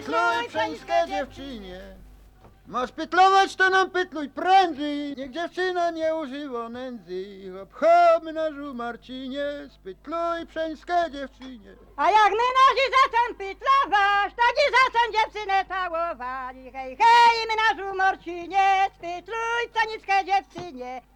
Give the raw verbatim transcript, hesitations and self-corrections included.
Pytluj przeńskie dziewczynie. Masz pytlować, to nam pytluj prędzej. Niech dziewczyna nie używa nędzy. Hop, hop, menażu Marcinie. Spytluj przeńskie dziewczynie. A jak menaży zaczą pytlować, tak i zaczą dziewczynę całować. Hej, hej, menażu Marcinie, spytluj przeńskie dziewczynie.